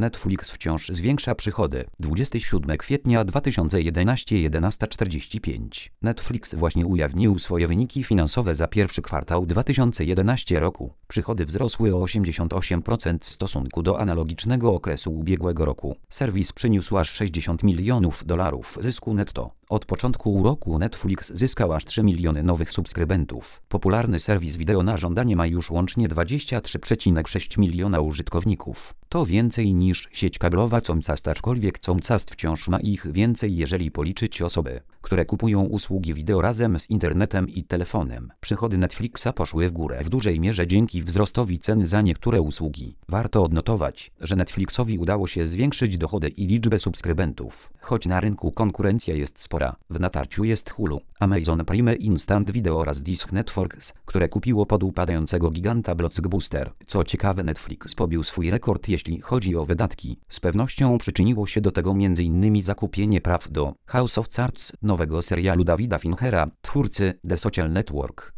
Netflix wciąż zwiększa przychody. 27 kwietnia 2011 11:45. Netflix właśnie ujawnił swoje wyniki finansowe za pierwszy kwartał 2011 roku. Przychody wzrosły o 88% w stosunku do analogicznego okresu ubiegłego roku. Serwis przyniósł aż $60 milionów zysku netto. Od początku roku Netflix zyskał aż 3 miliony nowych subskrybentów. Popularny serwis wideo na żądanie ma już łącznie 23,6 miliona użytkowników. To więcej niż sieć kablowa Comcast, aczkolwiek Comcast wciąż ma ich więcej, jeżeli policzyć osoby, które kupują usługi wideo razem z internetem i telefonem. Przychody Netflixa poszły w górę w dużej mierze dzięki wzrostowi cen za niektóre usługi. Warto odnotować, że Netflixowi udało się zwiększyć dochody i liczbę subskrybentów. Choć na rynku konkurencja jest spora. W natarciu jest Hulu, Amazon Prime Instant Video oraz Dish Networks, które kupiło podupadającego giganta Blockbuster. Co ciekawe, Netflix pobił swój rekord, jeśli chodzi o wydatki. Z pewnością przyczyniło się do tego m.in. zakupienie praw do House of Cards, nowego serialu Davida Finchera, twórcy The Social Network.